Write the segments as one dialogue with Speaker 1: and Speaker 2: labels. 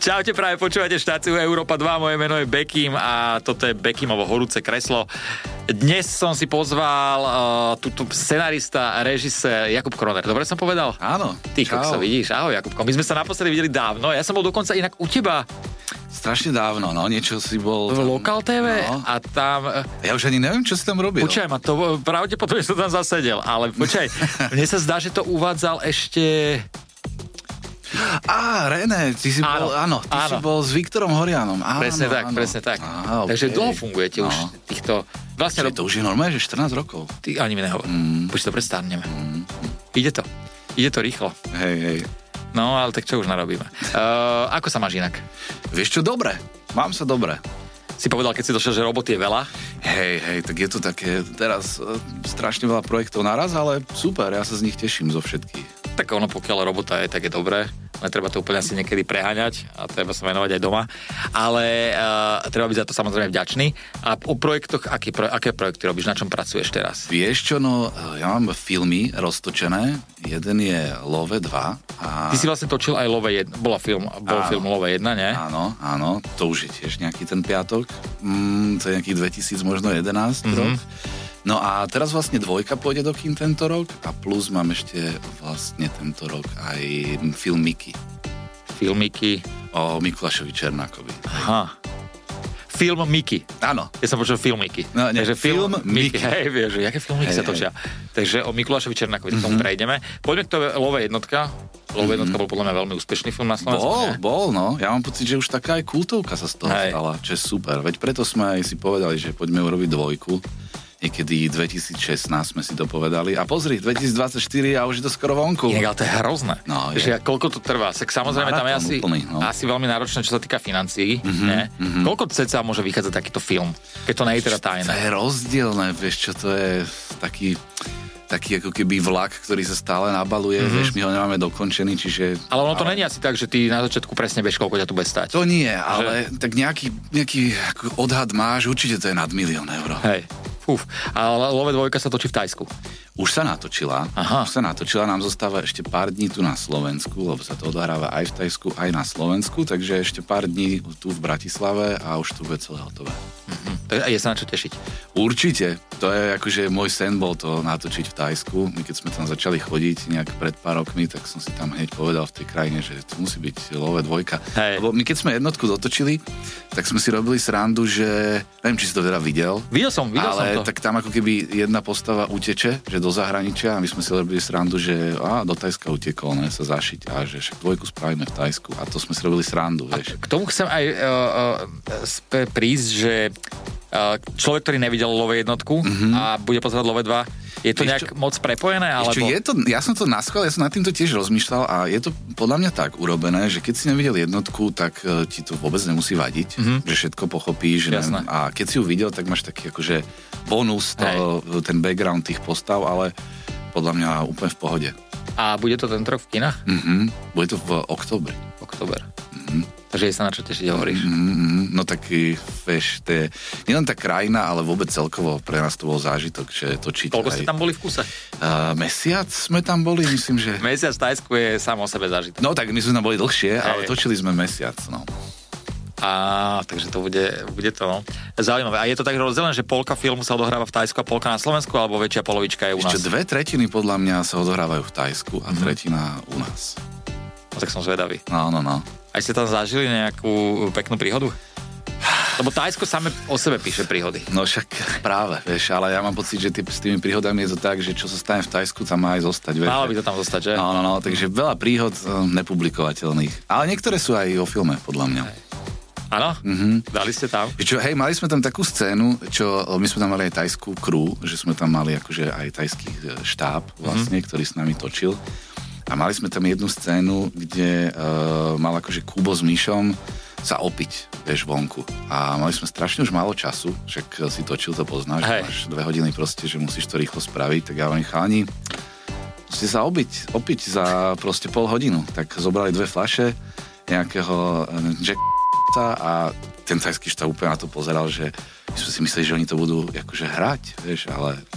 Speaker 1: Čaute, práve počúvate štáciu Európa 2, moje meno je Bekim a toto je Bekimovo horúce kreslo. Dnes som si pozval túto scenarista, režisér Jakub Kroner. Dobre som povedal?
Speaker 2: Áno.
Speaker 1: Ty, kokso, vidíš? Ahoj, Jakubko. My sme sa naposledy videli dávno. Ja som bol dokonca inak u teba.
Speaker 2: Strašne dávno, no, niečo si bol
Speaker 1: v
Speaker 2: tam,
Speaker 1: Lokal TV
Speaker 2: no.
Speaker 1: A tam...
Speaker 2: Ja už ani neviem, čo si tam robil.
Speaker 1: Počkaj ma, to pravdepodobne som tam zasedel, ale počkaj, mne sa zdá, že to uvádzal ešte...
Speaker 2: René, ty si bol s Viktorom Horianom.
Speaker 1: Presne tak. Okay. Takže dlho fungujete už týchto...
Speaker 2: Vlastne to už je normálne, že 14 rokov.
Speaker 1: Ty ani mi nehovor. Už to predstavneme. Ide to rýchlo.
Speaker 2: Hej.
Speaker 1: No, ale tak čo už narobíme. Ako sa máš inak?
Speaker 2: Vieš čo, dobre. Mám sa dobre.
Speaker 1: Si povedal, keď si došiel, že roboty je veľa?
Speaker 2: Hej, tak je to také teraz strašne veľa projektov naraz, ale super, ja sa z nich teším zo všetkých.
Speaker 1: Tak ono, pokiaľ robota je, tak je dobré. Ale treba to úplne asi niekedy preháňať a treba sa venovať aj doma. Ale treba byť za to samozrejme vďačný. A o projektoch, aké projekty robíš? Na čom pracuješ teraz?
Speaker 2: Vieš čo, no ja mám filmy roztočené. Jeden je Love 2.
Speaker 1: Ty si vlastne točil aj Love 1. Bol film Love 1, nie?
Speaker 2: Áno. To už je tiež nejaký ten piatok. To je nejaký 2000, možno 11 rok. No a teraz vlastne 2 pôjde do kín tento rok a plus mám ešte vlastne tento rok aj film Miky.
Speaker 1: Film Miky?
Speaker 2: O Mikulášovi Černákovi.
Speaker 1: Aha. Film Miky.
Speaker 2: Áno.
Speaker 1: Ja som počul film Miky.
Speaker 2: No, takže film Miky.
Speaker 1: Hej, vieš, jaké filmy sa točia. Takže o Mikulášovi Černákovi, k tomu prejdeme. Poďme k to Love 1. Love 1 bol podľa mňa veľmi úspešný film na Slovensku.
Speaker 2: Bol, no. Ja mám pocit, že už taká aj kultovka sa z toho stala, čo je super. Veď preto sme aj si povedali, že poďme urobiť 2. Niekedy 2016 sme si to povedali. A pozri, 2024 a už je to skoro vonku.
Speaker 1: Ale to je hrozné.
Speaker 2: No,
Speaker 1: že koľko to trvá? Samozrejme, tam je asi veľmi náročné, čo sa týka financií. Koľko cca môže vychádzať takýto film? Keď to nie je teda tajné.
Speaker 2: To je rozdielne, vieš čo, to je taký ako keby vlak, ktorý sa stále nabaluje, vieš, my ho nemáme dokončený, čiže... Ale
Speaker 1: ono to není asi tak, že ty na začiatku presne vieš, koľko ťa tu bude stať.
Speaker 2: To nie, ale tak nejaký odhad máš, určite to je nad 1 000 000 eur.
Speaker 1: Hej. Ale Love 2 sa točí v Thajsku.
Speaker 2: Už sa natočila. Nám zostáva ešte pár dní tu na Slovensku, lebo sa to odohráva aj v Thajsku, aj na Slovensku, takže ešte pár dní tu v Bratislave a už tu bude celé hotové.
Speaker 1: Je sa na čo tešiť?
Speaker 2: Určite. To je akože môj sen bol to natočiť v Thajsku. My keď sme tam začali chodiť nejak pred pár rokmi, tak som si tam hneď povedal v tej krajine, že to musí byť Love 2.
Speaker 1: Hej.
Speaker 2: Lebo my keď sme 1 dotočili, tak sme si robili srandu, že neviem, či si to teda videl.
Speaker 1: Videl som to.
Speaker 2: Tak tam ako keby jedna postava uteče, že do zahraničia a my sme si robili srandu, že do Thajska utekol, sa zašiť a že však 2 spravíme v Thajsku a to sme si robili srandu, vieš.
Speaker 1: K tomu chcem aj prísť, že človek, ktorý nevidel Love 1 a bude pozerať Love 2, je to nejak moc prepojené? Alebo...
Speaker 2: Ja som to naschvál, ja som nad týmto tiež rozmýšľal a je to podľa mňa tak urobené, že keď si nevidel 1, tak ti to vôbec nemusí vadiť, že všetko pochopíš. A keď si ju videl, tak máš taký akože bonus, ten background tých postav, ale podľa mňa úplne v pohode.
Speaker 1: A bude to tento rok v kinách?
Speaker 2: Bude to v októbri.
Speaker 1: Takže je sa na čo tešiť, hovoríš.
Speaker 2: No tak, vieš, to je nielen tá krajina, ale vôbec celkovo pre nás to bol zážitok, že točiť.
Speaker 1: Koľko ste tam boli v kuse?
Speaker 2: Mesiac sme tam boli, myslím, že...
Speaker 1: Mesiac v Thajsku je sám o sebe zážitok.
Speaker 2: No tak my sme tam boli dlhšie, ale točili sme mesiac, no.
Speaker 1: Takže to bude to, no. Zaujímavé. A je to tak rozdelené, že polka filmu sa odohráva v Thajsku a polka na Slovensku, alebo väčšia polovička je u nás?
Speaker 2: Ešte 2/3 podľa mňa sa odohrávajú v Thajsku a 1/3 u nás.
Speaker 1: No tak som zvedavý.
Speaker 2: No.
Speaker 1: Aj ste tam zažili nejakú peknú príhodu? Lebo Thajsko same o sebe píše príhody.
Speaker 2: No však práve, vieš, ale ja mám pocit, že s tými príhodami je to tak, že čo sa stane v Thajsku, tam má aj zostať, vieš.
Speaker 1: Malo by to tam zostať, že?
Speaker 2: No, takže veľa príhod nepublikovateľných. Ale niektoré sú aj o filme, podľa mňa.
Speaker 1: Áno? Dali ste tam?
Speaker 2: Hej, mali sme tam takú scénu, my sme tam mali aj thajskú crew, že sme tam mali akože aj thajský štáb vlastne, ktorý s nami točil. A mali sme tam jednu scénu, kde mal akože Kubo s Myšom sa opiť, vieš, vonku. A mali sme strašne už málo času, však si točil, to poznáš, máš 2 hodiny proste, že musíš to rýchlo spraviť, tak ja hovorím, chalani, musíte sa opiť za proste pol hodinu. Tak zobrali 2 fľaše nejakého Jacksa a ten thajský štáb úplne na to pozeral, že my sme si mysleli, že oni to budú akože hrať, vieš, ale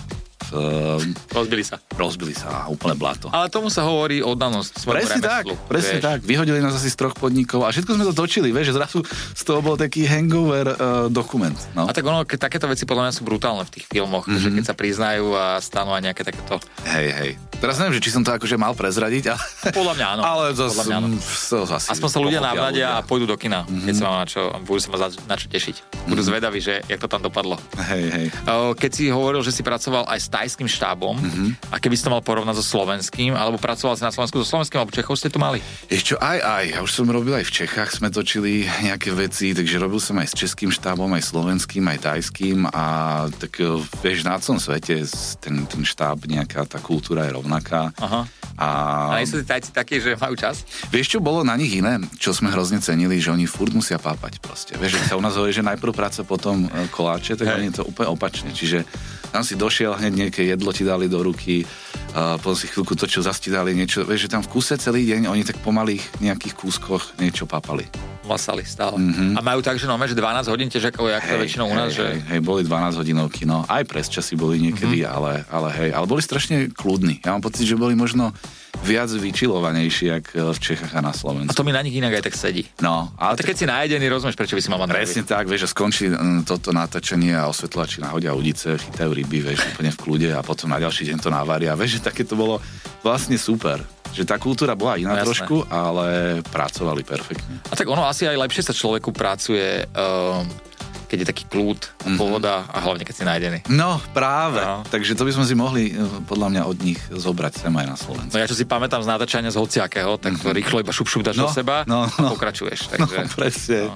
Speaker 2: Rozbili sa, úplne blato.
Speaker 1: Ale tomu sa hovorí oddanosť svojmu remeslu.
Speaker 2: Presne tak. Vyhodili nás asi z 3 podnikov a všetko sme to točili, vieš, že zrazu z toho bol taký hangover dokument. No.
Speaker 1: A tak ono, takéto veci podľa mňa sú brutálne v tých filmoch, že keď sa priznajú a stanú aj nejaké takéto...
Speaker 2: Hej. Teraz neviem, že či som to akože mal prezradiť, ale...
Speaker 1: Podľa mňa áno.
Speaker 2: Ale
Speaker 1: podľa mňa áno. Aspoň sa ľudia navnadia a pôjdu do kina, keď sa mám budú sa na čo tešiť. Budú zvedaví, že jak to tam dopadlo.
Speaker 2: Hej.
Speaker 1: Keď si hovoril, že si pracoval aj s thajským štábom, a keby si to mal porovnať so slovenským, alebo pracoval si na Slovensku so slovenským, alebo Čechov ste tu mali?
Speaker 2: Ešte aj. Ja už som robil aj v Čechách, sme točili nejaké veci, takže robil som aj s českým štábom, aj slovenským, aj thajským a tak vieš, na celom svete ten štáb, nejaká tá kultúra je rovnaká.
Speaker 1: Aha. A nie sú tí Tajci takí, že majú čas?
Speaker 2: Vieš, čo bolo na nich iné? Čo sme hrozne cenili, že oni furt musia pápať proste. Vieš, že sa u nás hovorí, že najprv práca, potom koláče, tak oni to úplne opačne. Čiže tam si došiel, hneď nejaké jedlo ti dali do ruky, potom si chvíľku točil, zase ti dali niečo. Vieš, že tam v kuse celý deň oni tak po malých nejakých kúskoch niečo papali.
Speaker 1: Masali stále. A majú tak, že že 12 hodín tiež ako to väčšinou u nás, že...
Speaker 2: Hej, boli 12 hodinovky, no. Aj presčasy boli niekedy, ale boli strašne kľudní. Ja mám pocit, že boli možno viac vyčilovanejší, jak v Čechách a na Slovensku.
Speaker 1: A to mi na nich inak aj tak sedí.
Speaker 2: No.
Speaker 1: Ale tak keď si najedený, rozumieš, prečo by si mal mať
Speaker 2: presne tak, vieš, že skončí toto natáčanie a osvetľovači nahodia udice, chytajú ryby, vieš, úplne v kľude a potom na ďalší deň to navaria. Vieš, že také to bolo vlastne super. Že tá kultúra bola iná trošku, ale pracovali perfektne.
Speaker 1: A tak ono asi aj lepšie sa človeku pracuje, keď je taký kľud, pohoda a hlavne keď si nájdený.
Speaker 2: No, práve. No. Takže to by sme si mohli podľa mňa od nich zobrať sem aj na Slovensku.
Speaker 1: No ja čo si pamätám z natáčania z hociakého, tak to rýchlo iba šup dáš do seba a pokračuješ. Takže,
Speaker 2: presne.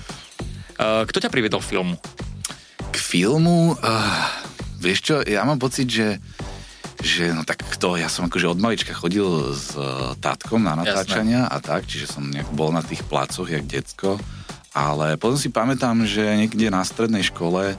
Speaker 1: Kto ťa priviedol k filmu?
Speaker 2: K filmu? Vieš čo, ja mám pocit, že no tak ja som akože od malička chodil s tátkom na natáčania a tak, čiže som nejak bol na tých placoch jak decko, ale potom si pamätám, že niekde na strednej škole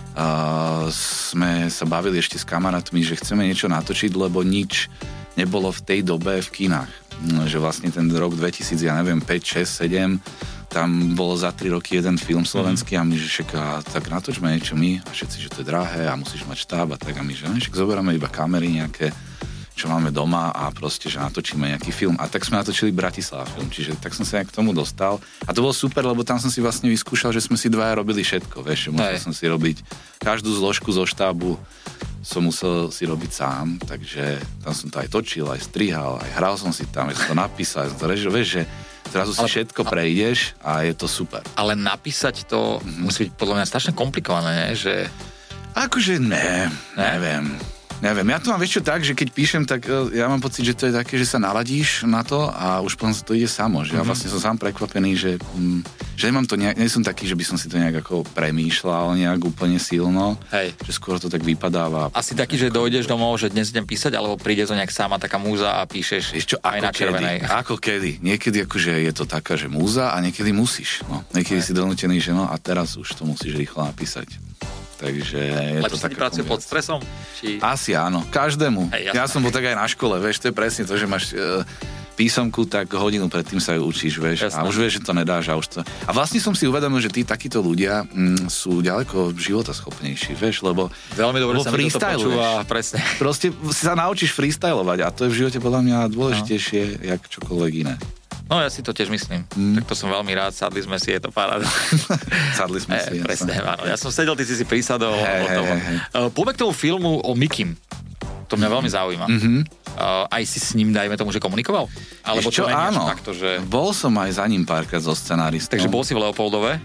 Speaker 2: sme sa bavili ešte s kamarátmi, že chceme niečo natočiť, lebo nič nebolo v tej dobe v kinách. Že vlastne ten rok 2000, ja neviem, 5, 6, 7, tam bolo za 3 roky jeden film slovenský a my, že však tak natočme niečo my a všetci, že to je drahé a musíš mať štáb a tak a my, že však zoberieme iba kamery nejaké, čo máme doma a proste, že natočíme nejaký film. A tak sme natočili Bratislava film, čiže tak som sa aj k tomu dostal. A to bolo super, lebo tam som si vlastne vyskúšal, že sme si dvaja robili všetko, vieš, že musel som si robiť každú zložku zo štábu, som musel si robiť sám, takže tam som to aj točil, aj strihal, aj hral som si tam, aj som to napísal, aj som to režil, vieš, že zrazu si všetko prejdeš a je to super.
Speaker 1: Ale napísať to musí byť podľa mňa strašne komplikované, že...
Speaker 2: Akože neviem. Ja to mám vieš čo tak, že keď píšem, tak ja mám pocit, že to je také, že sa naladíš na to a už potom to ide samo, že ja vlastne som sám prekvapený, že nemám to nie som taký, že by som si to nejak ako premýšľal nejak úplne silno, že skôr to tak vypadáva.
Speaker 1: Asi taký, že dojdeš domov, že dnes idem písať, alebo príde to nejak sama taká múza a píšeš aj na červenej.
Speaker 2: Ako kedy? Niekedy akože je to taká, že múza a niekedy musíš. No. Niekedy si donútený, že a teraz už to musíš rýchlo napísať. Takže je
Speaker 1: to tak. Pracuje pod stresom? Či...
Speaker 2: Asi áno, každému. Ja som bol tak aj na škole, vieš, to je presne to, že máš písomku, tak hodinu predtým sa ju učíš, vieš, a už vieš, že to nedáš a už to... A vlastne som si uvedomil, že takíto ľudia sú ďaleko životaschopnejší, vieš, lebo
Speaker 1: veľmi dobre sa mi to počúva, presne.
Speaker 2: Proste sa naučíš freestylovať a to je v živote podľa mňa dôležitejšie, jak čokoľvek iné.
Speaker 1: No ja si to tiež myslím. Tak to som veľmi rád, sadli sme si, je to paráda.
Speaker 2: Sadli sme si.
Speaker 1: Presne, áno. Ja som sedel, ty si prisadol. Poďme k tomu filmu o Mikim. To mňa veľmi zaujíma. Aj si s ním, dajme tomu, že komunikoval? Alebo
Speaker 2: čo, áno.
Speaker 1: Takto, že...
Speaker 2: Bol som aj za ním párkrát so scenáristom.
Speaker 1: Takže bol si v Leopoldove?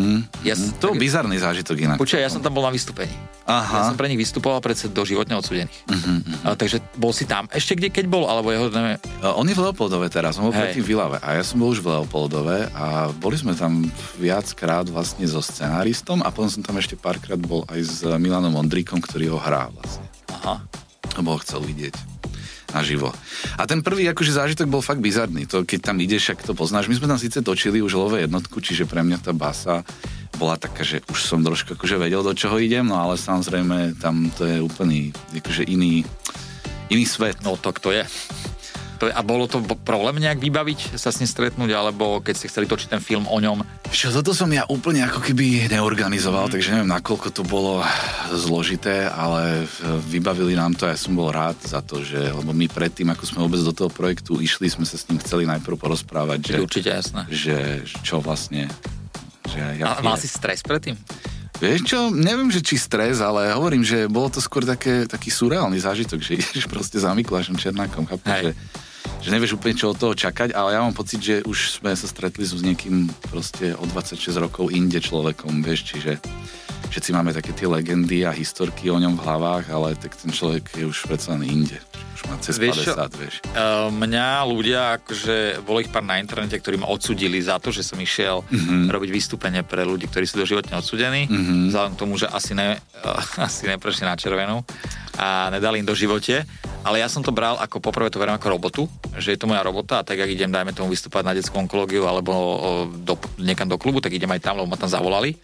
Speaker 2: To bol bizarný zážitok inak.
Speaker 1: Počkaj, ja som tam bol na vystúpení. Ja som pre nich vystupoval predsa do životne odsúdených. Takže bol si tam. Ešte keď bol, alebo jeho...
Speaker 2: On je v Leopoldove teraz, on bol predtým v Ilave. A ja som bol už v Leopoldove a boli sme tam viackrát vlastne so scenáristom a potom som tam ešte párkrát bol aj s Milanom Ondríkom, ktorý ho hrá vlastne. Lebo ho chcel vidieť naživo. A ten prvý akože zážitok bol fakt bizarný. To, keď tam ideš, ak to poznáš. My sme tam síce točili už Love jednotku, čiže pre mňa tá basa bola taká, že už som trošku akože vedel, do čoho idem, no ale samozrejme tam to je úplný akože iný svet.
Speaker 1: No tak to je. A bolo to problém nejak vybaviť, sa s ním stretnúť, alebo keď ste chceli točiť ten film o ňom?
Speaker 2: Čo, toto som ja úplne ako keby neorganizoval, takže neviem, nakoľko to bolo zložité, ale vybavili nám to a ja som bol rád za to, že, lebo my predtým, ako sme vôbec do toho projektu išli, sme sa s ním chceli najprv porozprávať, že,
Speaker 1: určite jasné.
Speaker 2: Že čo vlastne... Že
Speaker 1: a mal si stres predtým?
Speaker 2: Vieš čo, neviem, že či stres, ale hovorím, že bolo to skôr taký surreálny zážitok, že ideš proste za Mikulášom Černákom, chápeš, že nevieš úplne čo od toho čakať, ale ja mám pocit, že už sme sa stretli s niekým proste o 26 rokov inde človekom, vieš, čiže všetci máme také tie legendy a historky o ňom v hlavách, ale tak ten človek je už predsa len inde. Už má cez 50, vieš.
Speaker 1: Mňa ľudia, akože bolo ich pár na internete, ktorí ma odsudili za to, že som išiel robiť vystúpenie pre ľudí, ktorí sú doživotne odsudení, vzhľadom k tomu, že asi neprešli na červenú a nedali im do živote. Ale ja som to bral ako, poprvé to beriem ako robotu, že je to moja robota a tak, ak idem, dajme tomu, vystúpať na detskú onkológiu alebo niekam do klubu, tak idem aj tam, lebo ma tam zavolali.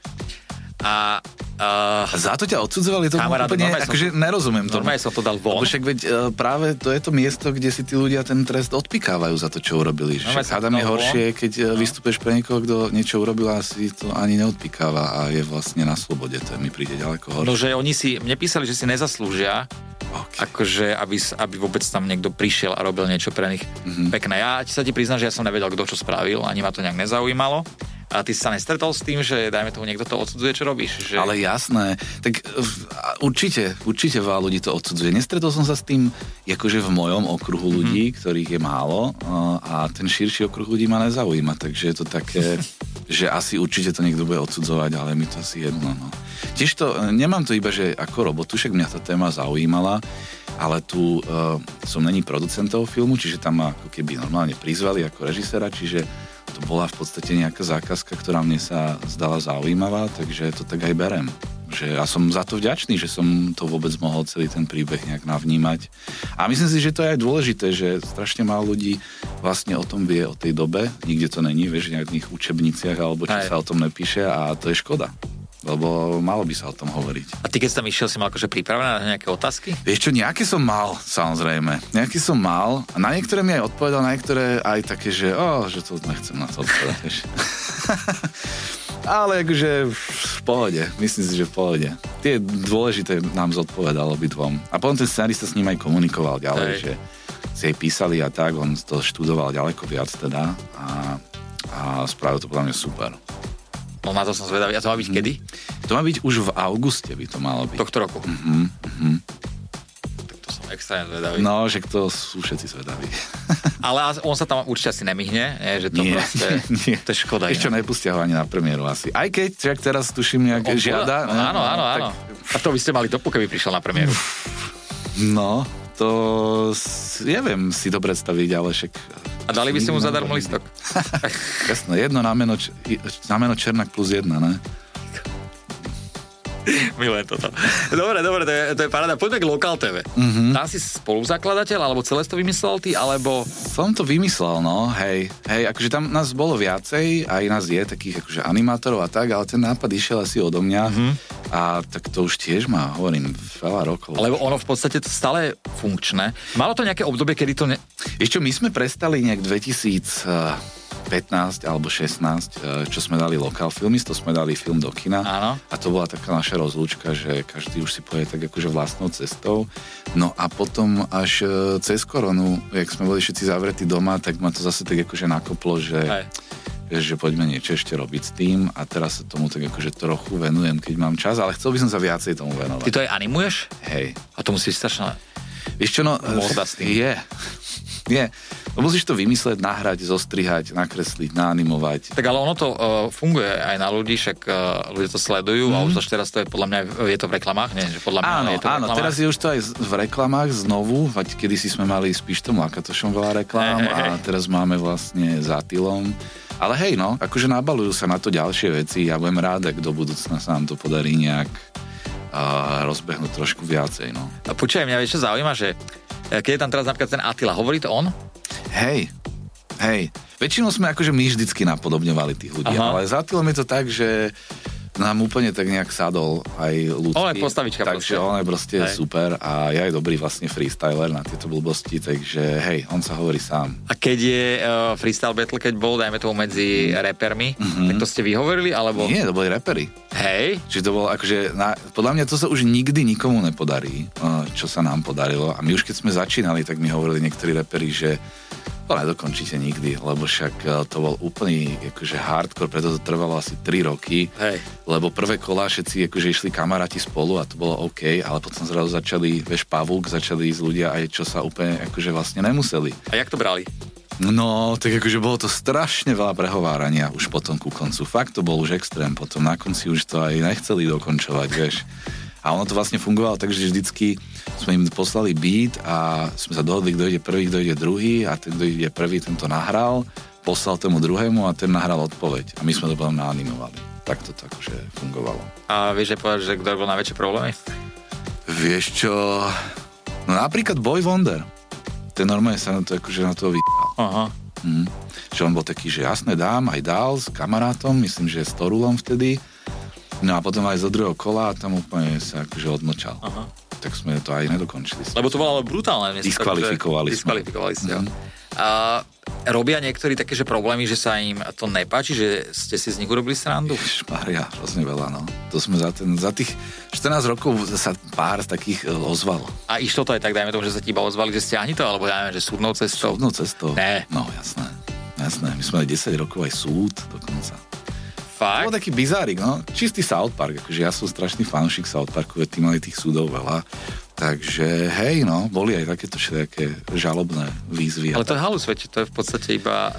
Speaker 1: A
Speaker 2: za to ťa odsudzovali? To úplne, akože nerozumiem to.
Speaker 1: Normálne som to dal von.
Speaker 2: Lebo však veď práve to je to miesto, kde si tí ľudia ten trest odpikávajú za to, čo urobili. Však hádam je horšie, keď vystúpeš pre niekoho, kto niečo urobil a si to ani neodpikáva a je vlastne na slobode. To mi príde ďaleko horšie.
Speaker 1: No, že oni mne písali, že si nezaslúžia, akože aby vôbec tam niekto prišiel a robil niečo pre nich pekné. Ja sa ti priznám, že ja som nevedel, kto čo spravil, ani ma to nejak nezaujímalo. A ty sa nestretol s tým, že dajme tomu niekto to odsudzuje, čo robíš? Že...
Speaker 2: Ale jasné, tak určite veľa ľudí to odsudzuje. Nestretol som sa s tým akože v mojom okruhu ľudí, ktorých je málo a ten širší okruh ľudí ma nezaujíma, takže je to také, že asi určite to niekto bude odsudzovať, ale mi to asi jedno. No. Tiež to, nemám to iba, že ako robotu, však mňa tá téma zaujímala, ale tu som není producent toho filmu, čiže tam ma ako keby normálne prizvali ako režiséra, čiže to bola v podstate nejaká zákazka, ktorá mne sa zdala zaujímavá, takže to tak aj berem. Ja som za to vďačný, že som to vôbec mohol celý ten príbeh nejak navnímať. A myslím si, že to je aj dôležité, že strašne málo ľudí vlastne o tom vie, o tej dobe. Nikde to není, vieš, v nejakých učebniciach alebo čo sa o tom nepíše a to je škoda. Lebo malo by sa o tom hovoriť.
Speaker 1: A ty, keď si tam išiel, si mal akože pripravené na nejaké otázky?
Speaker 2: Vieš čo, nejaké som mal, samozrejme. Nejaké som mal a na niektoré mi aj odpovedal, na niektoré aj také, že to nechcem na to odpovedať, vieš. Ale akože v pohode, myslím si, že v pohode. Tie dôležité nám zodpovedal obidvom. A potom ten scenarista s ním aj komunikoval ďalej, že si aj písali a tak, on to študoval ďaleko viac teda a spravil to podľa mňa super.
Speaker 1: No na to som zvedavý. A to má byť kedy?
Speaker 2: To má byť už v auguste, by to malo byť.
Speaker 1: Tohto roku? Tak to som extrémne zvedavý.
Speaker 2: No, že to sú všetci zvedaví.
Speaker 1: Ale on sa tam určite asi nemihne, že to proste, to je škoda.
Speaker 2: Ešte nepustia ho ani na premiéru asi. Aj keď, však teraz tuším nejaké žiada.
Speaker 1: Áno. A to by ste mali dopu, keby prišiel na premiéru.
Speaker 2: No, to neviem si to predstaviť, ale však...
Speaker 1: A dali by ste mu zadarmo listok?
Speaker 2: Jasné, jedno na meno Černák plus 1, ne?
Speaker 1: Milujem toto. Dobre, to je paráda. Poďme k Lokal TV. Tam si spoluzakladateľ, alebo celé to vymyslel ty, alebo...
Speaker 2: Som to vymyslel, no, hej, akože tam nás bolo viacej, aj nás je takých akože animátorov a tak, ale ten nápad išiel asi odo mňa a tak to už tiež má, hovorím, veľa rokov.
Speaker 1: Lebo ono v podstate to stále funkčné. Malo to nejaké obdobie, kedy to...
Speaker 2: Ešte my sme prestali nejak 2015 alebo 16, čo sme dali Lokal Filmist, to sme dali film do kina.
Speaker 1: Áno.
Speaker 2: A to bola taká naša rozlúčka, že každý už si poje tak akože vlastnou cestou. No a potom až cez koronu, jak sme boli všetci zavretí doma, tak ma to zase tak akože nakoplo, že poďme niečo ešte robiť s tým a teraz sa tomu tak akože trochu venujem, keď mám čas, ale chcel by som sa viacej tomu venovať.
Speaker 1: Ty to aj animuješ?
Speaker 2: Hej.
Speaker 1: A to musí byť strašné.
Speaker 2: Vieš čo, no... Je. Musíš to vymyslieť, nahrať, zostrihať, nakresliť, naanimovať.
Speaker 1: Tak ale ono to funguje aj na ľudí, však ľudia to sledujú a už teraz to je podľa mňa, je to v reklamách, nie? Že podľa mňa je to v reklamách.
Speaker 2: Teraz je už to aj v reklamách znovu, kedysi sme mali s Pištom Lakatošom veľa reklám a teraz máme vlastne s Atilom. Ale hej, no, akože nabalujú sa na to ďalšie veci a budem rád, ak do budúcna sa nám to podarí nejak rozbehnúť trošku viacej, no.
Speaker 1: A počúvaj, mňa vieš, čo zaujíma, že keď je tam teraz napríklad ten Attila, hovorí to on?
Speaker 2: Hej. Väčšinou sme akože my vždycky napodobňovali tých ľudí, ale s Attilom je to tak, že nám úplne tak nejak sadol aj ľudský.
Speaker 1: On je postavička
Speaker 2: takže on je proste super a ja je dobrý vlastne freestyler na tieto blbosti, takže hej, on sa hovorí sám.
Speaker 1: A keď je freestyle battle, keď bol, dajme tomu medzi repermi, tak to ste vyhovorili, alebo...
Speaker 2: Nie, to boli reperi.
Speaker 1: Hej.
Speaker 2: Čiže to bolo akože, podľa mňa to sa už nikdy nikomu nepodarí, čo sa nám podarilo. A my už keď sme začínali, tak mi hovorili niektorí reperi, že to nedokončíte nikdy, lebo však to bol úplný akože hardcore, preto to trvalo asi 3 roky.
Speaker 1: Hej.
Speaker 2: Lebo prvé kolá všetci akože išli kamaráti spolu a to bolo OK, ale potom zrazu začali, pavúk, začali ísť ľudia aj čo sa úplne akože vlastne nemuseli.
Speaker 1: A jak to brali?
Speaker 2: No, tak akože bolo to strašne veľa prehovárania už potom ku koncu. Fakt to bol už extrém, potom na konci už to aj nechceli dokončovať, vieš. A ono to vlastne fungovalo tak, že vždycky sme im poslali beat a sme sa dohodli, kto ide prvý, kto ide druhý a ten, kto ide prvý, ten to nahral, poslal tomu druhému a ten nahral odpoveď. A my sme to potom naanimovali. Tak to akože fungovalo.
Speaker 1: A vieš aj povedať, že kto bol najväčšie problémy?
Speaker 2: Vieš čo? No napríklad Boy Wonder. Ten normálne sa na to akože na to vypal.
Speaker 1: Aha.
Speaker 2: Že on bol taký, že jasné dám, aj dal s kamarátom, myslím, že s Torulom vtedy. No a potom aj zo druhého kola a tam úplne sa akože odmlčal. Aha. Tak sme to aj nedokončili.
Speaker 1: Lebo to bolo brutálne.
Speaker 2: Diskvalifikovali
Speaker 1: ste ho. A robia niektorí také, že problémy, že sa im to nepáči, že ste si z nich urobili srandu?
Speaker 2: Ježišmaria, hrozne veľa, no. To sme za tých 14 rokov sa pár z takých ozvalo.
Speaker 1: A išlo to aj tak, dajme tomu, že sa ti iba ozvali, že stiahni to, alebo ja neviem, že súdnou cestou?
Speaker 2: Súdnou cestou?
Speaker 1: Ne.
Speaker 2: No, jasné. My sme aj 10 rokov aj súd dokonca.
Speaker 1: Fakt?
Speaker 2: To bol taký bizárik, no. Čistý South Park, akože ja som strašný fanúšik South Parku, tí mali tých súdov veľa. Takže hej, no, boli aj takéto všetké žalobné výzvy.
Speaker 1: Ale to je halus, veď, to je v podstate iba...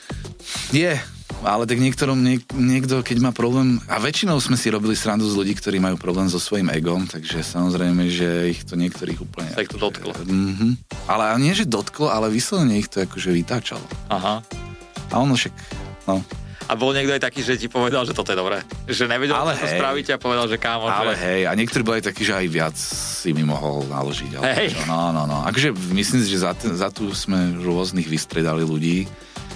Speaker 2: Je, ale tak niekto, keď má problém, a väčšinou sme si robili srandu z ľudí, ktorí majú problém so svojím egom, takže samozrejme, že ich to niektorých úplne...
Speaker 1: Tak to dotklo.
Speaker 2: Ale nie, že dotklo, ale vyslovene ich to akože vytáčalo.
Speaker 1: Aha.
Speaker 2: A ono však, no...
Speaker 1: A bol niekto aj taký, že ti povedal, že toto je dobré? Že nevedel, čo to spravíte a povedal, že kámo,
Speaker 2: ale hej, a niektorí boli takí, že aj viac si mi mohol naložiť.
Speaker 1: Hej.
Speaker 2: No. Akože myslím si, že za tu sme rôznych vystredali ľudí.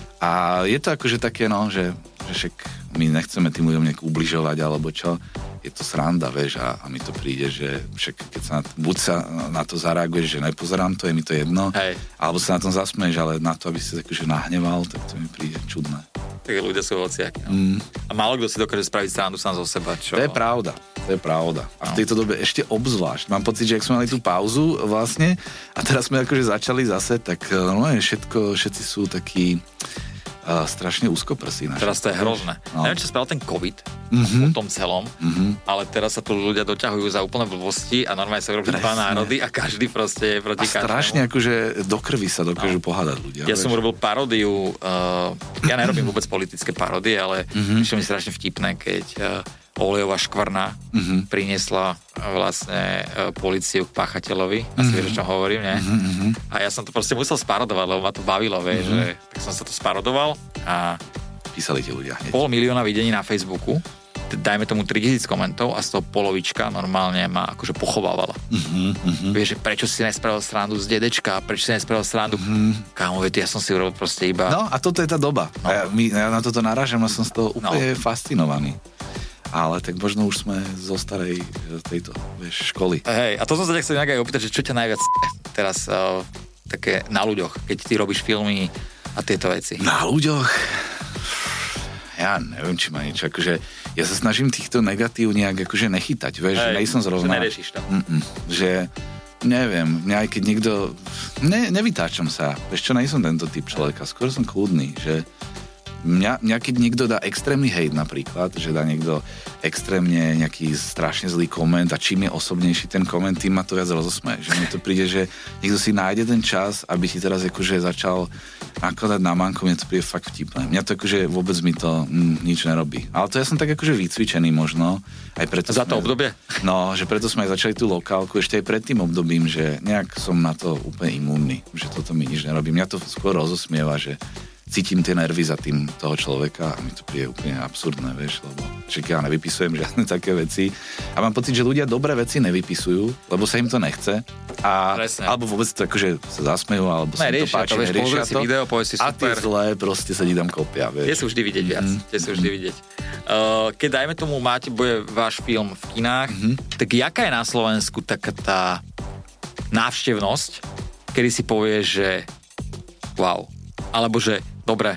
Speaker 2: A je to akože také, no, že však my nechceme tým ľuďom nejak ubližovať, alebo čo. Je to sranda, vieš, a mi to príde, že však keď sa buď sa na to zareaguješ, že nepozerám to, je mi to jedno,
Speaker 1: hej.
Speaker 2: Alebo sa na tom zasmeješ, ale na to, aby si akože nahneval, tak to mi príde čudné.
Speaker 1: Tak ľudia sú hociaky. No. A málo kto si dokáže spraviť srandu sám zo seba, čo?
Speaker 2: To je pravda. A v tejto dobe ešte obzvlášť. Mám pocit, že ak sme mali tú pauzu vlastne a teraz sme akože začali zase, tak normálne všetci sú takí strašne úzkoprsí.
Speaker 1: Teraz to je hrozné. No. Neviem, čo spravil ten COVID o tom celom, ale teraz sa tu ľudia doťahujú za úplné blbosti a normálne sa robí dva národy a každý proste je proti každému. A
Speaker 2: strašne akože do krvi sa dokážu pohádať ľudia.
Speaker 1: Ja som urobil paródiu, ja nerobím vôbec politické paródie, ale myšlo mi strašne vtipné, keď olejová škvrna priniesla vlastne políciu k páchateľovi. Asi vieš, o čom hovorím, nie? A ja som to proste musel sparodovať, lebo ma to bavilo, vieš, že tak som sa to sparodoval a
Speaker 2: písali ti ľudia hneď.
Speaker 1: 500 000 videní na Facebooku, dajme tomu 3000 komentov a z toho polovička normálne ma akože pochovávala. Vieš, že prečo si nespravil srandu z dedečka, prečo si nespravil srandu kámo, viete, ja som si urobil proste iba...
Speaker 2: No a toto je tá doba. No. Ja na toto narážam a som z toho úplne fascinovaný. Ale tak možno už sme zo starej tejto, vieš, školy.
Speaker 1: Hej, a to som sa tak chcel nejak aj opýtať, že čo ťa najviac teraz také na ľuďoch, keď ty robíš filmy a tieto veci.
Speaker 2: Na ľuďoch? Ja neviem, či má niečo, akože ja sa snažím týchto negatív nejak akože nechytať, vieš, že nejsom zrovna...
Speaker 1: Že neriešiš to.
Speaker 2: Že neviem, mňa aj keď niekto... Nevytáčam sa, vieš čo, nejsom tento typ človeka, skôr som kľudný, že... Mňa keď niekto dá extrémny hejt napríklad, že dá niekto extrémne nejaký strašne zlý koment a čím je osobnejší ten koment, tým ma to viac rozosmeje. Že mi to príde, že niekto si nájde ten čas, aby ti teraz akože začal nakladať na manku, mne to príde fakt vtipné. Mňa to akože vôbec mi to nič nerobí. Ale to ja som tak akože vycvičený možno. Aj preto
Speaker 1: za to obdobie?
Speaker 2: No, že preto sme aj začali tú lokálku ešte aj pred tým obdobím, že nejak som na to úplne imúnny, že toto mi nič nerobí. Mňa to skôr rozosmieva, že cítim tie nervy za tým toho človeka a mi to príde úplne absurdné, vieš, lebo však ja nevypisujem žiadne také veci a mám pocit, že ľudia dobré veci nevypisujú, lebo sa im to nechce a alebo vôbec to akože sa zasmejú, alebo sa im to páči, neriešia to
Speaker 1: video, si super.
Speaker 2: A tie zlé proste sa ti tam kopia, vieš.
Speaker 1: Tie sú vždy vidieť viac, tie sú vždy vidieť. Keď dajme tomu bude váš film v kinách, tak jaká je na Slovensku taká tá návštevnosť, kedy si povieš, že wow, alebo že dobre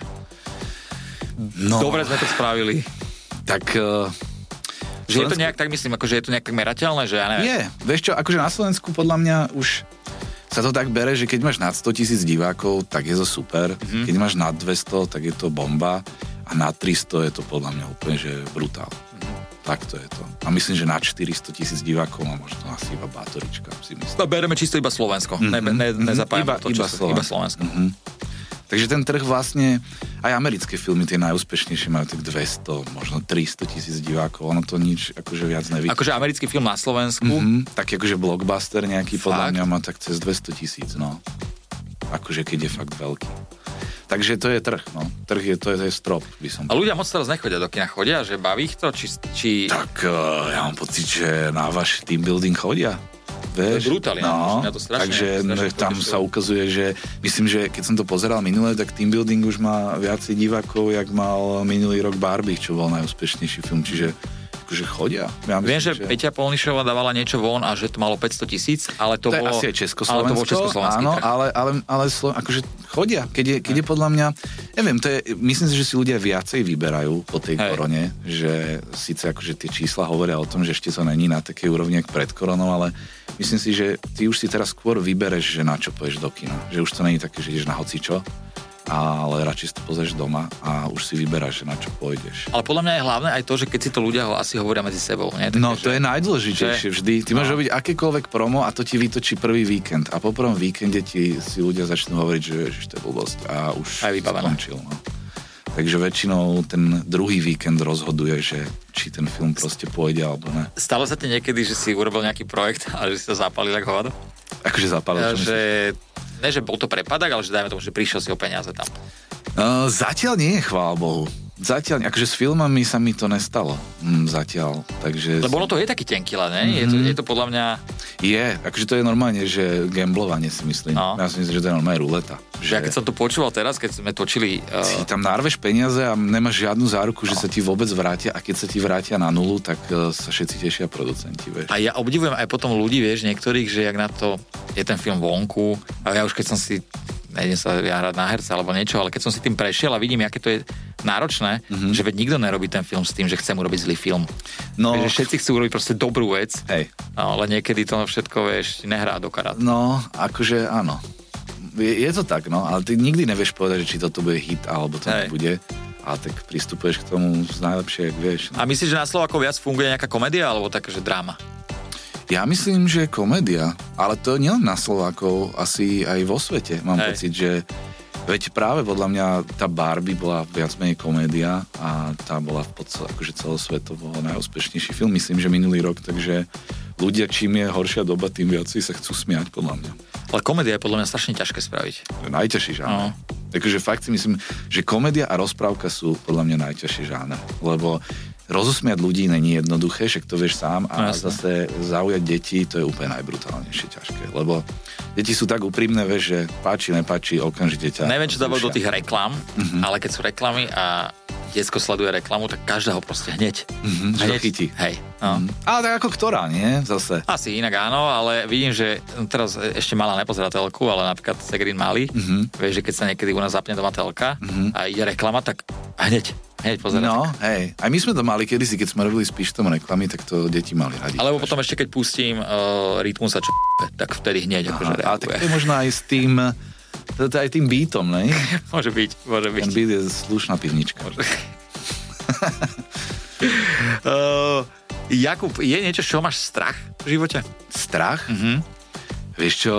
Speaker 1: sme to spravili.
Speaker 2: Tak...
Speaker 1: Že je to nejak, tak myslím, akože je to nejak merateľné, že ja neviem.
Speaker 2: Je, vieš čo, akože na Slovensku podľa mňa už sa to tak bere, že keď máš nad 100,000 divákov, tak je to super. Keď máš nad 200, tak je to bomba. A nad 300 je to podľa mňa úplne, že brutál. Tak to je to. A myslím, že nad 400,000 divákov má možno asi iba Bátorička, si myslím.
Speaker 1: No, bereme čisto iba Slovensko. Nezapájame to čisto. Iba Slovensko.
Speaker 2: Takže ten trh vlastne, aj americké filmy, tie najúspešnejšie majú tak 200, možno 300,000 divákov, ono to nič akože viac nevidí.
Speaker 1: Akože americký film na Slovensku?
Speaker 2: Tak akože blockbuster nejaký podľa mňa má tak cez 200,000, no. Akože keď je fakt veľký. Takže to je trh, no. Trh je, to je strop, by som.
Speaker 1: A ľudia moc teraz nechodia do kina, chodia, že baví ich to, či...
Speaker 2: Tak ja mám pocit, že na váš team building chodia.
Speaker 1: Vieš? To je brutálne,
Speaker 2: no,
Speaker 1: to strašne,
Speaker 2: takže tam sa ukazuje, že myslím, že keď som to pozeral minulé, tak team building už má viacej divákov, jak mal minulý rok Barbie, čo bol najúspešnejší film, čiže akože chodia. Ja
Speaker 1: viem, že Peťa Polnišová dávala niečo von a že to malo 500,000, ale to bolo...
Speaker 2: asi aj Československo, áno, ale akože chodia, keď je podľa mňa, neviem, to je, myslím si, že si ľudia viacej vyberajú po tej korone, že síce akože tie čísla hovoria o tom, že ešte to není na takej úrovni, jak pred koronou, ale myslím si, že ty už si teraz skôr vybereš, že na čo pôjdeš do kina. Že už to není také, že ideš na hocičo, ale radšej si to pozrieš doma a už si vyberáš, že na čo pôjdeš.
Speaker 1: Ale podľa mňa je hlavné aj to, že keď si to ľudia asi hovoria medzi sebou. Nie?
Speaker 2: No to je najdôležitejšie vždy. Ty môžeš robiť akékoľvek promo a to ti vytočí prvý víkend. A po prvom víkende ti si ľudia začnú hovoriť, že to je blbosť a už skončil. No. Takže väčšinou ten druhý víkend rozhoduje, že či ten film proste pôjde alebo ne.
Speaker 1: Stalo sa ti niekedy, že si urobil nejaký projekt a že si to zapálil ako hovado?
Speaker 2: Akože zapálil, čo myslíš?
Speaker 1: Ne, že bol to prepadak, ale že dajme tomu, že prišiel si o peniaze tam.
Speaker 2: Zatiaľ nie, chvála Bohu. Zatiaľ, akože s filmami sa mi to nestalo. Zatiaľ, takže...
Speaker 1: Lebo ono to je taký tenký, ne? Je to podľa mňa...
Speaker 2: Je, akože to je normálne, že gamblovanie si myslím. No. Ja si myslím, že to je normálne ruleta. Že...
Speaker 1: Ja keď som to počúval teraz, keď sme točili...
Speaker 2: Si tam narveš peniaze a nemáš žiadnu záruku, že sa ti vôbec vrátia a keď sa ti vrátia na nulu, tak sa všetci tešia producenti, vieš.
Speaker 1: A ja obdivujem aj potom ľudí, vieš, niektorých, že jak na to je ten film vonku a ja už keď som si nejdem sa hrať na herca alebo niečo, ale keď som si tým prešiel a vidím, aké to je náročné, že veď nikto nerobí ten film s tým, že chcem urobiť zlý film. No. Že všetci chcú urobiť proste dobrú vec, ale niekedy to všetko, vieš, nehrá do karát.
Speaker 2: No, akože áno. Je to tak, no, ale ty nikdy nevieš povedať, že či toto bude hit, alebo to nebude. A tak pristupuješ k tomu z najlepšie, jak vieš. No.
Speaker 1: A myslíš, že na Slovákov viac funguje nejaká komédia, alebo taká, že dráma?
Speaker 2: Ja myslím, že komédia, ale to nie len na Slovákov, asi aj vo svete. Mám pocit, že veď práve podľa mňa tá Barbie bola viac menej komédia a tá bola akože celosvetovo najúspešnejší film, myslím, že minulý rok, takže ľudia, čím je horšia doba, tým viac sa chcú smiať, podľa mňa.
Speaker 1: Ale komédia je podľa mňa strašne ťažké spraviť.
Speaker 2: Najťažší žáner. Takže fakt si myslím, že komédia a rozprávka sú podľa mňa najťažší žáner, lebo rozosmiať ľudí není jednoduché, však to vieš sám a zase zaujať deti, to je úplne najbrutálnejšie ťažké, lebo deti sú tak úprimné, vieš, že páči, nepáči, okamžite ťa...
Speaker 1: Neviem, čo dávajú do tých reklám, ale keď sú reklamy a decko sleduje reklamu, tak každá ho proste hneď
Speaker 2: chytí.
Speaker 1: Hej. No.
Speaker 2: Ale tak ako ktorá, nie? Zase.
Speaker 1: Asi inak áno, ale vidím, že teraz ešte mala nepozerá telku, ale napríklad Segrin mali, vieš, že keď sa niekedy u nás zapne doma telka a ide reklama, tak hneď pozerať. No,
Speaker 2: hej. Aj my sme to mali kedysi, keď sme robili s Pištom reklamy, tak to deti mali radi.
Speaker 1: Alebo potom ešte, keď pustím Rytmus a tak vtedy hneď akože reaguje.
Speaker 2: Ale tak to je možno aj s tým, to je aj tým beatom, ne?
Speaker 1: Môže byť.
Speaker 2: Ten beat je slušná pivnička.
Speaker 1: Jakub, je niečo, z čoho máš strach v živote?
Speaker 2: Strach? Vieš čo,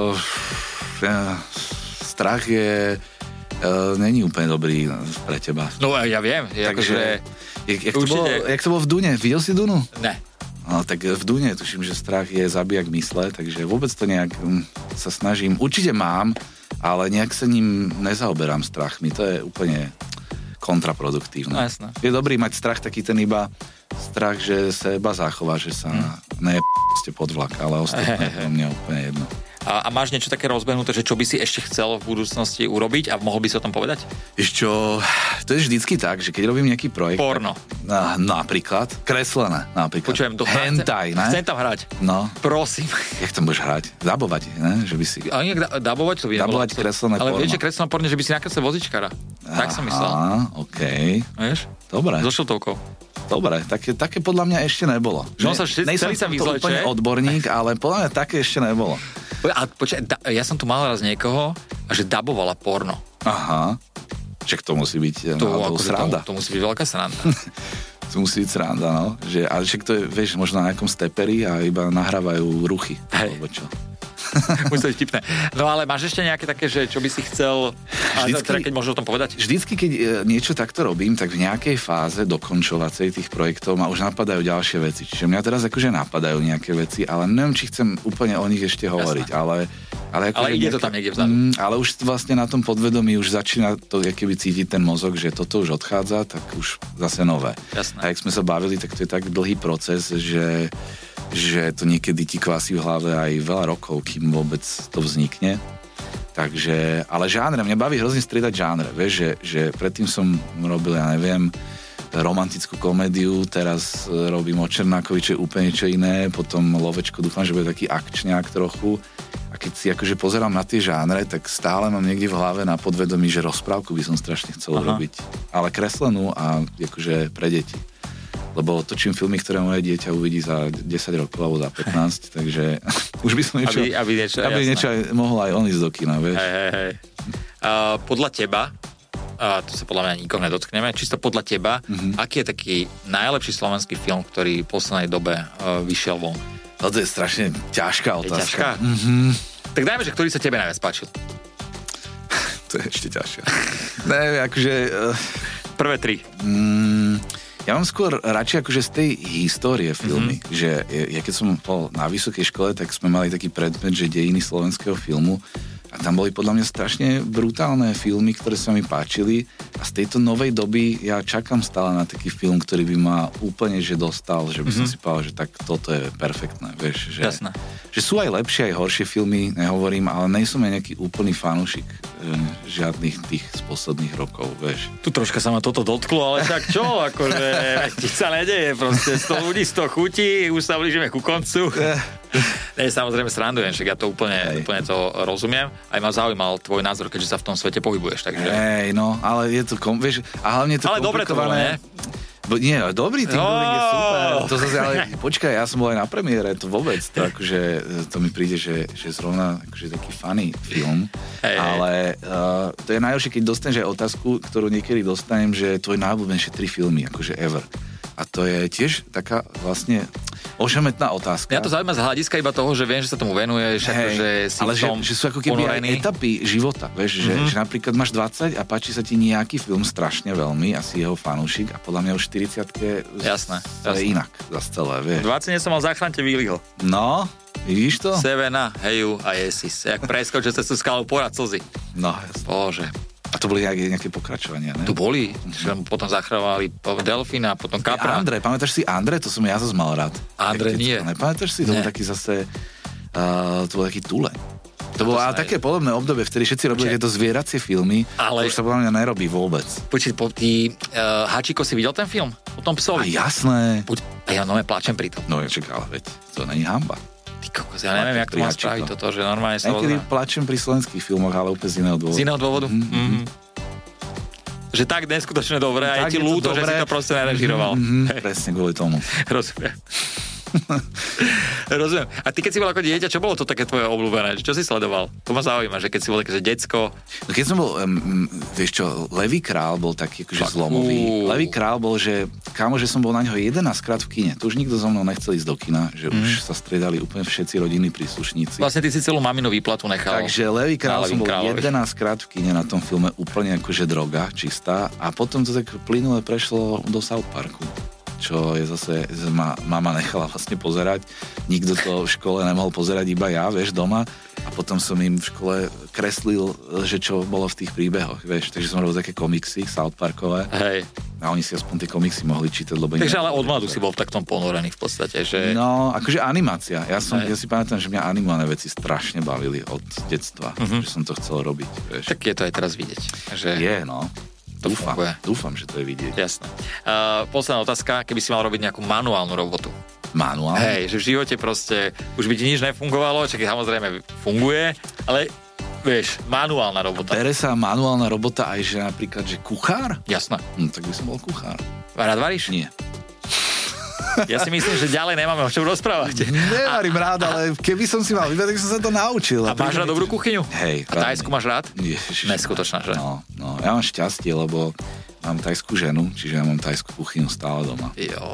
Speaker 2: strach je... není úplne dobrý pre teba.
Speaker 1: No ja viem.
Speaker 2: Takže, jak to bolo v Dune? Videl si Dunu?
Speaker 1: Ne.
Speaker 2: No tak v Dune tuším, že strach je zabijak mysle, takže vôbec to nejak sa snažím. Určite mám, ale nejak sa ním nezaoberám strachmi. To je úplne kontraproduktívne.
Speaker 1: No, jasné.
Speaker 2: Je dobrý mať strach taký ten iba strach, že seba zachová, že sa pod vlak, ale ostatné je to mne úplne jedno.
Speaker 1: A máš niečo také rozbehnuté, že čo by si ešte chcel v budúcnosti urobiť a mohol by si o tom povedať?
Speaker 2: Ešte, to je vždycky tak, že keď robím nejaký projekt...
Speaker 1: Porno.
Speaker 2: Napríklad. Kreslené, napríklad.
Speaker 1: Počujem,
Speaker 2: hentai, ne?
Speaker 1: Chcem tam hrať.
Speaker 2: No.
Speaker 1: Prosím.
Speaker 2: Jak tam budeš hrať? Dabovať, ne? Že by si...
Speaker 1: Ale nejak dabovať to by nebolo.
Speaker 2: Dabovať kreslené porno.
Speaker 1: Ale vieš, že kreslené porno, že by si nakreslil vozičkára. Tak som myslel.
Speaker 2: Okej.
Speaker 1: Vieš?
Speaker 2: Dobre.
Speaker 1: So šiltovkou.
Speaker 2: Dobre, také podľa mňa ešte nebolo.
Speaker 1: Že on sa celý sa vyzleče.
Speaker 2: Úplne odborník, ale podľa mňa také ešte nebolo.
Speaker 1: A počkaj, ja som tu mal raz niekoho, že dabovala porno.
Speaker 2: Aha. Však to musí byť sranda.
Speaker 1: To musí byť veľká sranda.
Speaker 2: To musí byť sranda, no. Ale však to je, vieš, možno na nejakom steperi a iba nahrávajú ruchy.
Speaker 1: Hej.
Speaker 2: Alebo čo.
Speaker 1: Musí byť vtipné. No ale máš ešte nejaké také, že čo by si chcel, teda keď môžeš o tom povedať?
Speaker 2: Vždycky, keď niečo takto robím, tak v nejakej fáze dokončovacej tých projektov ma už napadajú ďalšie veci. Čiže mňa teraz akože napadajú nejaké veci, ale neviem, či chcem úplne o nich ešte hovoriť. Ale
Speaker 1: ide to tam niekde vzadu.
Speaker 2: Ale už vlastne na tom podvedomí už začína to keby cítiť ten mozog, že toto už odchádza, tak už zase nové.
Speaker 1: Jasné.
Speaker 2: A jak sme sa bavili, tak to je tak dlhý proces, že to niekedy ti kvásí v hlave aj veľa rokov, kým vôbec to vznikne. Takže, ale žánre, mňa baví hrozne striedať žánre, vieš, že predtým som robil, ja neviem, romantickú komédiu, teraz robím o Černákovi, čo je úplne niečo iné, potom Lovečko, dúfam, že bude taký akčňák trochu. A keď si akože pozerám na tie žánre, tak stále mám niekde v hlave na podvedomí, že rozprávku by som strašne chcel robiť. Ale kreslenú a akože pre deti. Lebo točím filmy, ktoré moje dieťa uvidí za 10 rokov alebo za 15, takže už by som niečo... Aby niečo aj mohol aj on ísť do kina, vieš.
Speaker 1: Hej. Podľa teba, to sa podľa mňa nikoho nedotkneme, čisto podľa teba, aký je taký najlepší slovenský film, ktorý v poslednej dobe vyšiel von?
Speaker 2: No to je strašne ťažká otázka.
Speaker 1: Je ťažká? Tak dajme, že ktorý sa tebe najviac páčil?
Speaker 2: To je ešte ťažšie. Ne, akože...
Speaker 1: Prvé 3.
Speaker 2: Ja mám skôr radšej akože z tej histórie filmy, že ja keď som bol na vysokej škole, tak sme mali taký predmet, že dejiny slovenského filmu a tam boli podľa mňa strašne brutálne filmy, ktoré sa mi páčili a z tejto novej doby ja čakám stále na taký film, ktorý by ma úplne že dostal, že by som si povedal, že tak toto je perfektné, vieš, že, že sú aj lepšie, aj horšie filmy, nehovorím, ale nejsom aj nejaký úplný fanúšik žiadnych tých z posledných rokov, vieš.
Speaker 1: Tu troška sa ma toto dotklo, ale však čo, akože nič sa nedeje, proste 100 ľudí, 100 chutí, už sa blížime ku koncu. Ne, samozrejme srandujem, však ja to úplne to rozumiem. Aj ma zaujímal tvoj názor, keďže sa v tom svete pohybuješ, takže...
Speaker 2: Hej, no, ale je to, vieš, a hlavne je to
Speaker 1: ale komplikované.
Speaker 2: Dobre to bolo, ne? Nie, dobrý team building je super. To zase, ale počkaj, ja som bol aj na premiére, to vôbec, to akože, to mi príde, že zrovna akože taký funny film, ale to je najhoršie, keď dostaneš aj otázku, ktorú niekedy dostanem, že tvoj najobľúbenejšie 3 filmy, akože ever. A to je tiež taká vlastne ošemetná otázka.
Speaker 1: Ja to zaujíma z hľadiska iba toho, že viem, že sa tomu venuješ, akože si
Speaker 2: ale
Speaker 1: v tom
Speaker 2: že sú ako keby aj etapy života, vieš, že napríklad máš 20 a páči sa ti nejaký film strašne veľmi a si jeho fanúšik a podľa mňa už 40-ke je inak zase celé, vieš.
Speaker 1: 20 som mal záchrante Willyho.
Speaker 2: No, vidíš to?
Speaker 1: Sevena, Heju a Jesis. Jak preskočil cez tú skalu porad slzy.
Speaker 2: No, jasne.
Speaker 1: Bože.
Speaker 2: A to boli nejaké pokračovania, ne?
Speaker 1: Tu boli. Potom zachrávali Delfína, potom Kapra.
Speaker 2: Andre, pamätáš si Andre? To som ja zase mal rád.
Speaker 1: Andre nie.
Speaker 2: Nepamätáš si? To bol taký zase... to bol taký tuleň. To bolo ale také podobné obdobie, vtedy všetci robili tieto zvieracie filmy, ale už sa podľa mňa nerobí vôbec.
Speaker 1: Počkej, ty Háčiko si videl ten film? O tom psovi?
Speaker 2: A jasné.
Speaker 1: A ja nové pláčem pri tom.
Speaker 2: No ja čakal, veď to není hanba.
Speaker 1: Kokos, ja neviem, jak to mám spraviť toto, že normálne sa
Speaker 2: niekedy plačem pri slovenských filmoch, ale úplne z iného dôvodu.
Speaker 1: Z iného dôvodu? Že tak neskutočne dobré a je ti ľúto, že si to proste nerežiroval.
Speaker 2: Presne kvôli tomu.
Speaker 1: Rozumiem. A ty keď si bol ako dieťa, čo bolo to také tvoje obľúbené? Čo si sledoval? To ma zaujíma, že keď si bol také, že decko.
Speaker 2: No keď som bol, vieš čo, Levý král bol taký akože zlomový. Levý král bol, že kámo, že som bol na ňo 11 krát v kine. To už nikto so mnou nechcel ísť do kina, že už sa striedali úplne všetci rodinní príslušníci.
Speaker 1: Vlastne ty si celú maminu výplatu nechal.
Speaker 2: Takže Levý král som bol 11 krát v kine na tom filme, úplne akože droga čistá a potom to tak plynule prešlo do South Parku. čo je zase, mama nechala vlastne pozerať. Nikto to v škole nemohol pozerať, iba ja, vieš, doma. A potom som im v škole kreslil, že čo bolo v tých príbehoch, vieš. Takže som robil také komiksy, South Parkové.
Speaker 1: Hej.
Speaker 2: A oni si aspoň tie komiksy mohli čítať, lebo...
Speaker 1: Takže ale od mladu si bol v taktom ponorený v podstate, že...
Speaker 2: No, akože animácia. Ja si pamätám, že mňa animované veci strašne bavili od detstva. Že som to chcel robiť, vieš.
Speaker 1: Tak je to aj teraz vidieť. Že...
Speaker 2: Je, no. Dúfam, že to je vidieť.
Speaker 1: Jasné. Posledná otázka, keby si mal robiť nejakú manuálnu robotu.
Speaker 2: Manuálne?
Speaker 1: Hej, že v živote proste už by ti nič nefungovalo, čo samozrejme funguje, ale vieš, manuálna robota.
Speaker 2: Bere sa manuálna robota aj, že napríklad, že kuchár?
Speaker 1: Jasné.
Speaker 2: Tak by som bol kuchár.
Speaker 1: Rád varíš?
Speaker 2: Nie.
Speaker 1: Ja si myslím, že ďalej nemáme o čom rozprávať.
Speaker 2: Nevarím rád, ale keby som si mal vybrať, tak som sa to naučil.
Speaker 1: A máš rád dobrú kuchyňu?
Speaker 2: Hej.
Speaker 1: A tajsku máš rád?
Speaker 2: Ježiš.
Speaker 1: Neskutočná, že?
Speaker 2: No, ja mám šťastie, lebo mám tajskú ženu, čiže ja mám tajskú kuchyňu stále doma.
Speaker 1: Jo.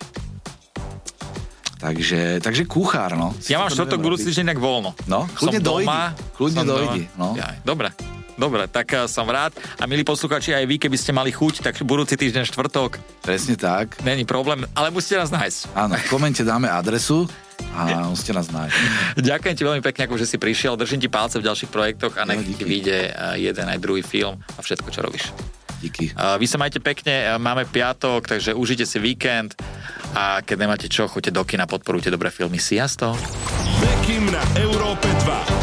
Speaker 2: Takže kuchár, no.
Speaker 1: Ja mám štvrtok budúci týždeň nejak voľno.
Speaker 2: No, kľudne dojdi. No.
Speaker 1: Ja, dobre, tak som rád. A milí posluchači, aj vy, keby ste mali chuť, tak budúci týždeň štvrtok.
Speaker 2: Presne tak.
Speaker 1: Není problém, ale musíte nás nájsť.
Speaker 2: Áno, v komente dáme adresu a musíte nás nájsť.
Speaker 1: Ďakujem ti veľmi pekne, že si prišiel. Držím ti palce v ďalších projektoch a nech ti vyjde jeden aj druhý film a všetko, čo robíš.
Speaker 2: Díky.
Speaker 1: Vy sa majte pekne, máme piatok, takže užite si víkend a keď nemáte čo, choďte do kina, podporujte dobré filmy. Sziasztok!
Speaker 3: Bekim na Európe 2.